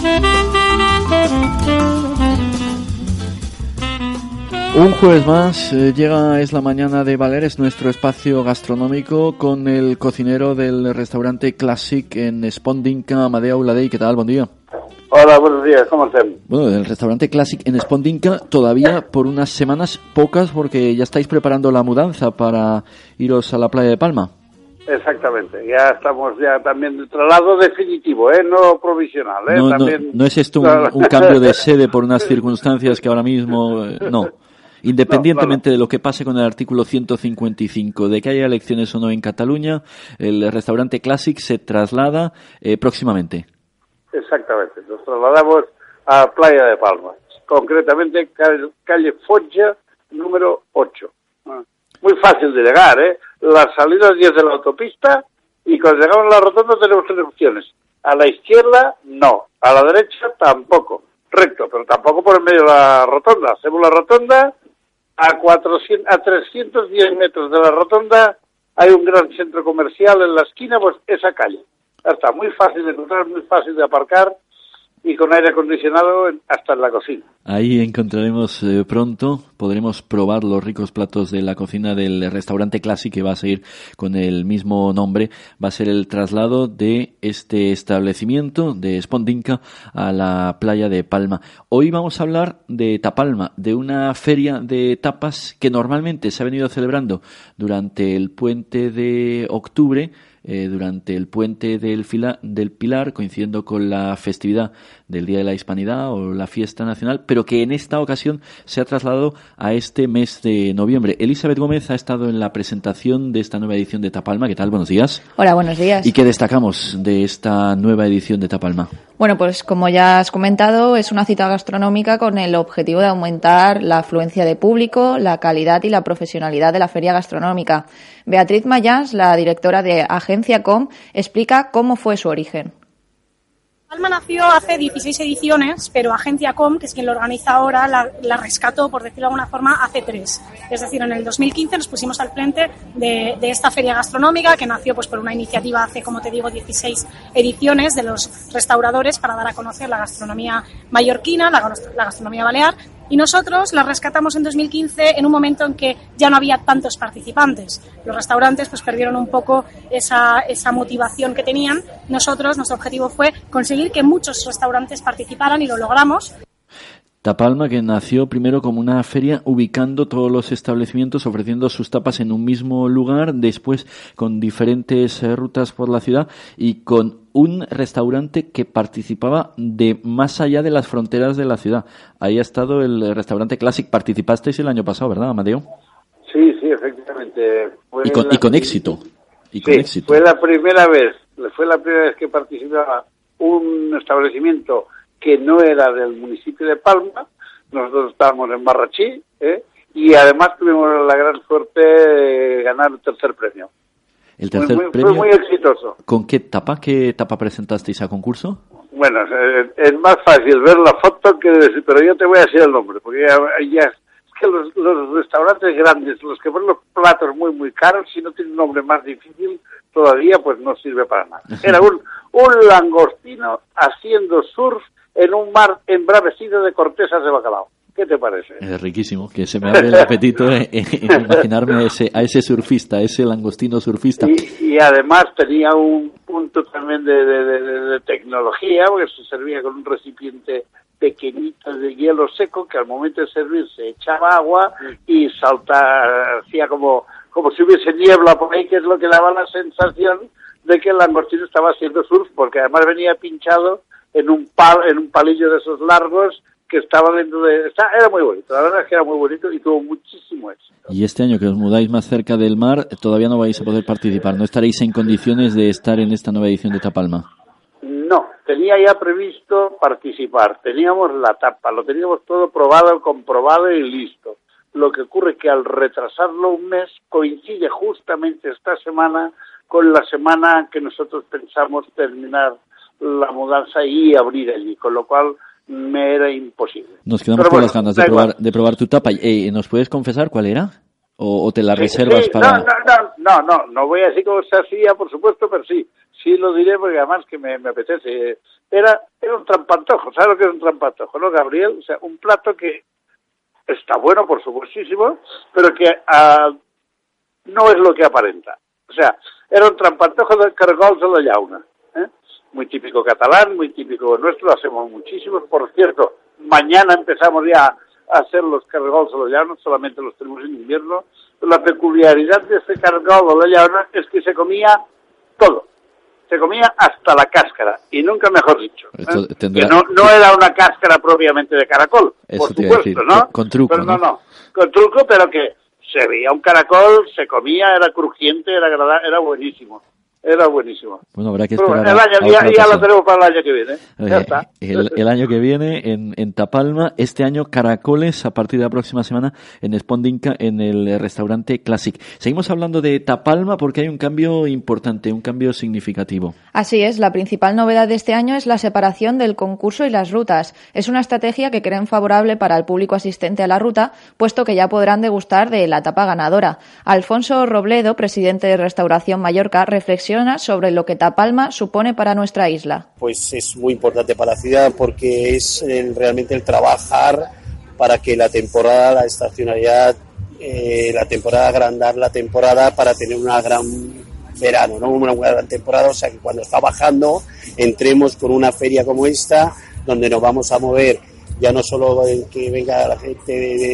Un jueves más llega Es la Mañana de Valer, es nuestro espacio gastronómico con el cocinero del restaurante Classic en Espondinca, Amadeu Uladei. ¿Qué tal? Buen día. Hola, buenos días, ¿cómo están? Bueno, el restaurante Classic en Espondinca todavía por unas semanas pocas porque ya estáis preparando la mudanza para iros a la playa de Palma. Exactamente, ya estamos ya también de traslado definitivo, no provisional. No es esto un cambio de sede por unas circunstancias que ahora mismo no. Independientemente de lo que pase con el artículo 155, de que haya elecciones o no en Cataluña, el restaurante Classic se traslada próximamente. Exactamente, nos trasladamos a Playa de Palma, concretamente calle Foggia, número 8. Muy fácil de llegar, La salida es 10 de la autopista y cuando llegamos a la rotonda tenemos 3 opciones. A la izquierda, no. A la derecha, tampoco. Recto, pero tampoco por el medio de la rotonda. Hacemos la rotonda, a 310 metros de la rotonda hay un gran centro comercial en la esquina, pues esa calle. Ya está, muy fácil de encontrar, muy fácil de aparcar y con aire acondicionado hasta en la cocina. Ahí encontraremos pronto, podremos probar los ricos platos de la cocina del restaurante Classic, que va a seguir con el mismo nombre. Va a ser el traslado de este establecimiento de Espondinca a la playa de Palma. Hoy vamos a hablar de Tapalma, de una feria de tapas que normalmente se ha venido celebrando durante el puente de octubre, durante el puente del Pilar, coincidiendo con la festividad del Día de la Hispanidad o la fiesta nacional, pero que en esta ocasión se ha trasladado a este mes de noviembre. Elizabeth Gómez ha estado en la presentación de esta nueva edición de Tapalma. ¿Qué tal? Buenos días. Hola, buenos días. ¿Y qué destacamos de esta nueva edición de Tapalma? Bueno, pues como ya has comentado, es una cita gastronómica con el objetivo de aumentar la afluencia de público, la calidad y la profesionalidad de la feria gastronómica. Beatriz Mayans, la directora de Agencia Com, explica cómo fue su origen. Palma nació hace 16 ediciones, pero Agencia Com, que es quien lo organiza ahora, la rescató, por decirlo de alguna forma, hace 3. Es decir, en el 2015 nos pusimos al frente de esta feria gastronómica, que nació pues por una iniciativa hace, como te digo, 16 ediciones de los restauradores para dar a conocer la gastronomía mallorquina, la gastronomía balear. Y nosotros la rescatamos en 2015 en un momento en que ya no había tantos participantes. Los restaurantes pues perdieron un poco esa motivación que tenían. Nuestro objetivo fue conseguir que muchos restaurantes participaran y lo logramos. Tapalma, que nació primero como una feria ubicando todos los establecimientos, ofreciendo sus tapas en un mismo lugar, después con diferentes rutas por la ciudad y con un restaurante que participaba de más allá de las fronteras de la ciudad. Ahí ha estado el restaurante Classic. Participasteis el año pasado, ¿verdad, Amadeu? Sí, efectivamente. Y con éxito. Fue la primera vez que participaba un establecimiento que no era del municipio de Palma. Nosotros estábamos en Marrachí, y además tuvimos la gran suerte de ganar el tercer premio. El tercer premio. Fue muy exitoso. ¿Con qué tapa presentasteis a concurso? Bueno, es más fácil ver la foto que decir, pero yo te voy a decir el nombre, porque ya es que los restaurantes grandes, los que ponen los platos muy muy caros, si no tienen un nombre más difícil todavía, pues no sirve para nada. Era un langostino haciendo surf en un mar embravecido de cortezas de bacalao. ¿Qué te parece? Es riquísimo, que se me abre el apetito en imaginarme a ese surfista, ese langostino surfista. Y además tenía un punto también de tecnología, porque se servía con un recipiente pequeñito de hielo seco que al momento de servir se echaba agua y hacía como si hubiese niebla por ahí, que es lo que daba la sensación de que el langostino estaba haciendo surf, porque además venía pinchado en un palillo de esos largos que estaba dentro era muy bonito, la verdad es que era muy bonito y tuvo muchísimo éxito. Y este año que os mudáis más cerca del mar, todavía no vais a poder participar, ¿no estaréis en condiciones de estar en esta nueva edición de Tapalma? No, tenía ya previsto participar, teníamos la tapa, lo teníamos todo probado, comprobado y listo. Lo que ocurre es que al retrasarlo un mes coincide justamente esta semana con la semana que nosotros pensamos terminar la mudanza y abrir allí, con lo cual me era imposible. Nos quedamos con las ganas de probar tu tapa. ¿Nos puedes confesar cuál era? ¿O te la reservas para...? No voy a decir cómo se hacía, por supuesto, pero sí lo diré porque además que me apetece. Era era un trampantojo. ¿Sabes lo que es un trampantojo, no, Gabriel? O sea, un plato que está bueno, por supuestísimo, pero que no es lo que aparenta. O sea, era un trampantojo de cargols de la llauna, muy típico catalán, muy típico nuestro, lo hacemos muchísimos. Por cierto, mañana empezamos ya a hacer los cargols de la llauna, solamente los tenemos en invierno. La peculiaridad de este cargol de la llauna es que se comía todo. Se comía hasta la cáscara, y nunca mejor dicho. Que no era una cáscara propiamente de caracol, por supuesto, ¿no? Con truco, pero no, con truco, pero que se veía un caracol, se comía, era crujiente, era agradable, era buenísimo. Era buenísimo. Bueno, habrá que esperar. Ya lo tenemos para el año que viene. Ya está. El año que viene en Tapalma, este año caracoles a partir de la próxima semana en Espondinca, en el restaurante Classic. Seguimos hablando de Tapalma porque hay un cambio importante, un cambio significativo. Así es, la principal novedad de este año es la separación del concurso y las rutas. Es una estrategia que creen favorable para el público asistente a la ruta, puesto que ya podrán degustar de la tapa ganadora. Alfonso Robledo, presidente de Restauración Mallorca, reflexiona sobre lo que Tapalma supone para nuestra isla. Pues es muy importante para la ciudad porque es realmente el trabajar para que la temporada, la estacionalidad, la temporada, agrandar la temporada para tener una gran verano, ¿no? Una gran temporada, o sea que cuando está bajando entremos con una feria como esta donde nos vamos a mover ya no solo en que venga la gente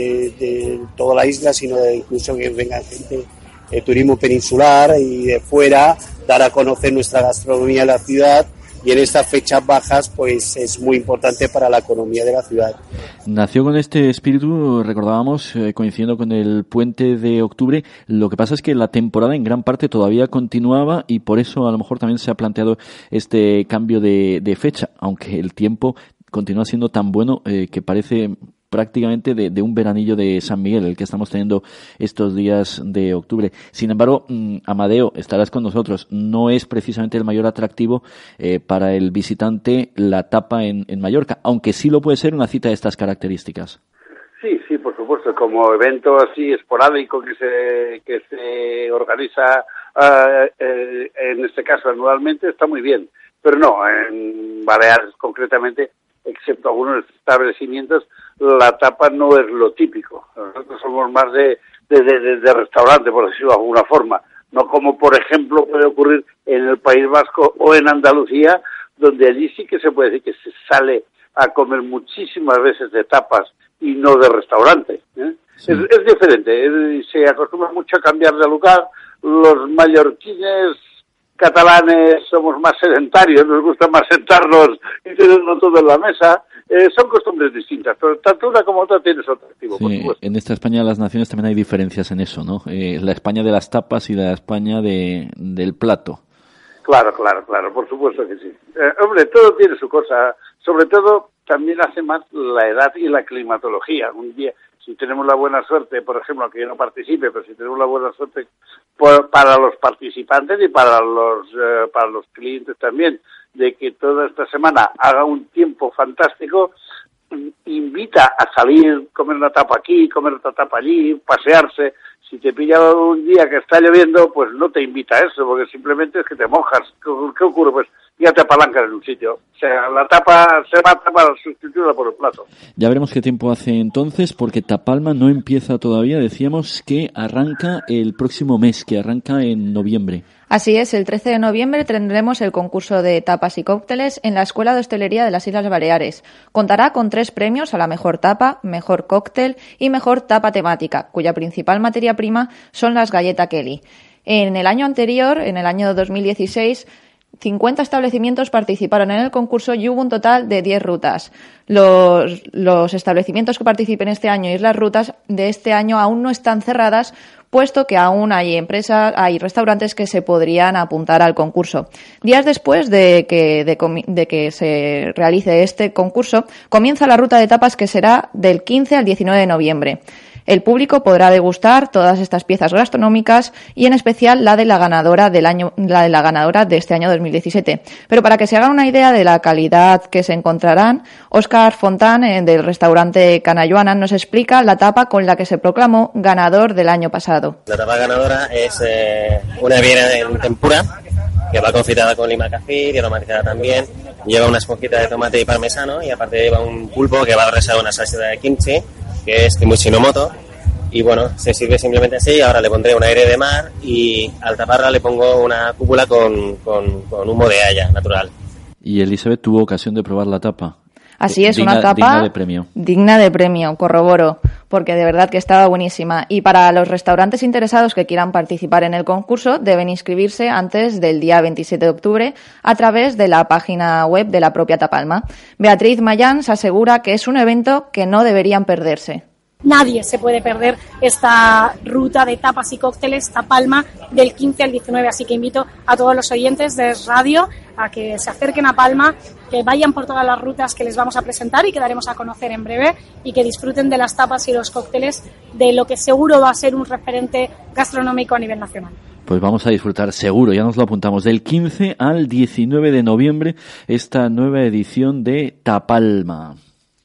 de toda la isla, sino incluso que venga gente de turismo peninsular y de fuera, dar a conocer nuestra gastronomía en la ciudad, y en estas fechas bajas pues es muy importante para la economía de la ciudad. Nació con este espíritu, recordábamos, coincidiendo con el puente de octubre. Lo que pasa es que la temporada en gran parte todavía continuaba y por eso a lo mejor también se ha planteado este cambio de fecha, aunque el tiempo continúa siendo tan bueno que parece prácticamente de un veranillo de San Miguel, el que estamos teniendo estos días de octubre. Sin embargo, Amadeo, estarás con nosotros. No es precisamente el mayor atractivo para el visitante la tapa en Mallorca, aunque sí lo puede ser una cita de estas características. Sí, por supuesto, como evento así esporádico que se organiza en este caso anualmente, está muy bien. Pero no, en Baleares concretamente, excepto algunos establecimientos, la tapa no es lo típico. Nosotros somos más de restaurante, por decirlo de alguna forma. No como, por ejemplo, puede ocurrir en el País Vasco o en Andalucía, donde allí sí que se puede decir que se sale a comer muchísimas veces de tapas y no de restaurante. Sí. Es diferente, se acostumbra mucho a cambiar de lugar. Los mallorquines catalanes somos más sedentarios, nos gusta más sentarnos y tenerlo todo en la mesa. Son costumbres distintas, pero tanto una como otra tiene su atractivo, sí, por supuesto. En esta España de las naciones también hay diferencias en eso, ¿no? La España de las tapas y la España del plato. Claro, por supuesto que sí. Hombre, todo tiene su cosa. Sobre todo, también hace más la edad y la climatología. Un día, si tenemos la buena suerte, por ejemplo, que yo no participe, pero si tenemos la buena suerte para los participantes y para los clientes también, de que toda esta semana haga un tiempo fantástico, invita a salir, comer una tapa aquí, comer otra tapa allí, pasearse. Si te pilla un día que está lloviendo, pues no te invita a eso, porque simplemente es que te mojas. ¿Qué ocurre? Pues ya te apalancas en un sitio. O sea, la tapa se mata para sustituirla por el plato. Ya veremos qué tiempo hace entonces, porque Tapalma no empieza todavía. Decíamos que arranca el próximo mes, que arranca en noviembre. Así es, el 13 de noviembre tendremos el concurso de tapas y cócteles en la Escuela de Hostelería de las Islas Baleares. Contará con 3 premios a la mejor tapa, mejor cóctel y mejor tapa temática, cuya principal materia prima son las galletas Kelly. En el año anterior, en el año 2016, 50 establecimientos participaron en el concurso y hubo un total de 10 rutas. Los establecimientos que participen este año y las rutas de este año aún no están cerradas, puesto que aún hay restaurantes que se podrían apuntar al concurso. Días después de que se realice este concurso, comienza la ruta de tapas, que será del 15 al 19 de noviembre. El público podrá degustar todas estas piezas gastronómicas y en especial la de la ganadora de este año 2017. Pero para que se hagan una idea de la calidad que se encontrarán, Óscar Fontán, del restaurante Canayuana, nos explica la tapa con la que se proclamó ganador del año pasado. La tapa ganadora es una viera en tempura que va confitada con lima café y aromatizada también. Lleva una esponjita de tomate y parmesano y aparte lleva un pulpo que va a a una salsa de kimchi, que es kimchi no moto. Y bueno, se sirve simplemente así. Ahora le pondré un aire de mar y al taparla le pongo una cúpula con humo de haya natural. Y Elizabeth tuvo ocasión de probar la tapa. Así es, una tapa digna de premio. Digna de premio, corroboro, porque de verdad que estaba buenísima. Y para los restaurantes interesados que quieran participar en el concurso, deben inscribirse antes del día 27 de octubre a través de la página web de la propia Tapalma. Beatriz Mayans asegura que es un evento que no deberían perderse. Nadie se puede perder esta ruta de tapas y cócteles Tapalma del 15 al 19, así que invito a todos los oyentes de Radio a que se acerquen a Palma, que vayan por todas las rutas que les vamos a presentar y que daremos a conocer en breve y que disfruten de las tapas y los cócteles de lo que seguro va a ser un referente gastronómico a nivel nacional. Pues vamos a disfrutar seguro, ya nos lo apuntamos, del 15 al 19 de noviembre esta nueva edición de Tapalma.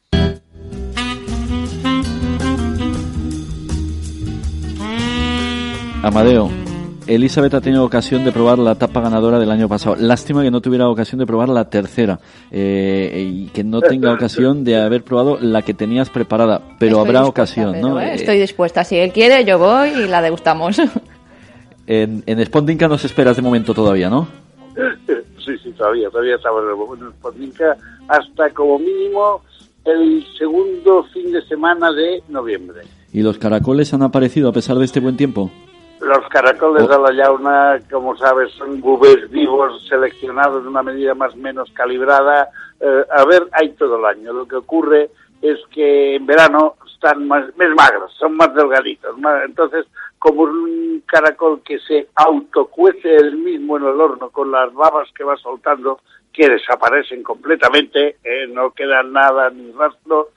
Amadeo, Elizabeth ha tenido ocasión de probar la tapa ganadora del año pasado. Lástima que no tuviera ocasión de probar la tercera y que no tenga ocasión de haber probado la que tenías preparada, pero habrá ocasión, ¿no? Estoy dispuesta. Si él quiere, yo voy y la degustamos. En Spondinka nos esperas de momento todavía, ¿no? Sí, todavía estamos en Spondinka hasta como mínimo el segundo fin de semana de noviembre. ¿Y los caracoles han aparecido a pesar de este buen tiempo? Los caracoles de la Llauna, como sabes, son bubés vivos seleccionados de una medida más o menos calibrada. Hay todo el año. Lo que ocurre es que en verano están más magros, son más delgaditos. Entonces, como un caracol que se autocuece él mismo en el horno con las babas que va soltando, que desaparecen completamente, no queda nada ni rastro,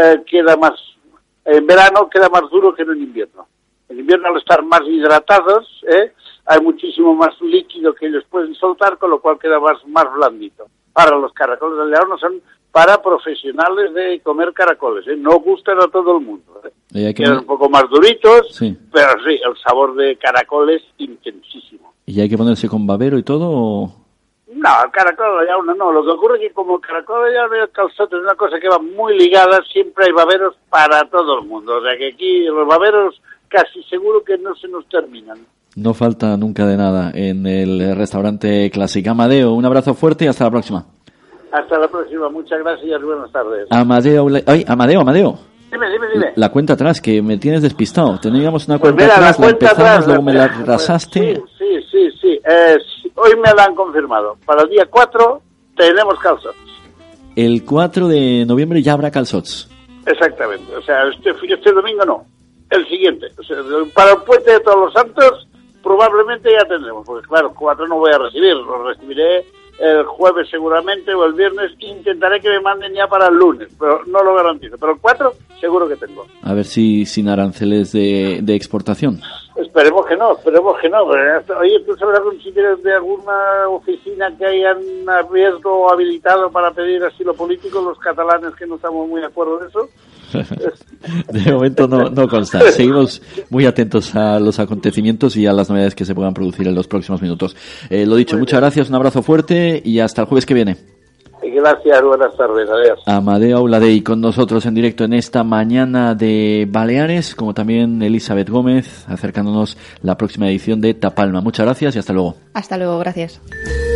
en verano queda más duro que en invierno. En invierno, al estar más hidratados, hay muchísimo más líquido que ellos pueden soltar, con lo cual queda más blandito. Ahora, los caracoles de León son para profesionales de comer caracoles, no gustan a todo el mundo. Quedan un poco más duritos, sí. Pero sí, el sabor de caracol es intensísimo. ¿Y hay que ponerse con babero y todo o...? No, el caracol de Llauna no. Lo que ocurre es que como el caracol de Llauna y el calzote es una cosa que va muy ligada, siempre hay baberos para todo el mundo. O sea que aquí los baberos casi seguro que no se nos terminan. No falta nunca de nada en el restaurante Clásico. Amadeo, un abrazo fuerte y hasta la próxima. Hasta la próxima, muchas gracias y buenas tardes. Amadeo. Dime. La cuenta atrás, que me tienes despistado. Teníamos una cuenta atrás, la empezamos, atrás, luego me la rasaste. Sí. Hoy me la han confirmado. Para el día 4 tenemos calzots. El 4 de noviembre ya habrá calzots. Exactamente. O sea, este domingo no. El siguiente. O sea, para el puente de Todos los Santos probablemente ya tendremos. Porque claro, 4 no voy a recibir. Lo recibiré el jueves seguramente o el viernes. Intentaré que me manden ya para el lunes, pero no lo garantizo. Pero el 4 seguro que tengo. A ver si sin aranceles de exportación. Esperemos que no. Oye, ¿tú sabes algún sitio de alguna oficina que hayan abierto o habilitado para pedir asilo político los catalanes, que no estamos muy de acuerdo en eso? De momento no consta. Seguimos muy atentos a los acontecimientos y a las novedades que se puedan producir en los próximos minutos. Lo dicho, muchas gracias, un abrazo fuerte y hasta el jueves que viene. Gracias, buenas tardes, adiós. Amadeo Auladei con nosotros en directo en esta mañana de Baleares, como también Elizabeth Gómez, acercándonos la próxima edición de Tapalma. Muchas gracias y hasta luego. Hasta luego, gracias.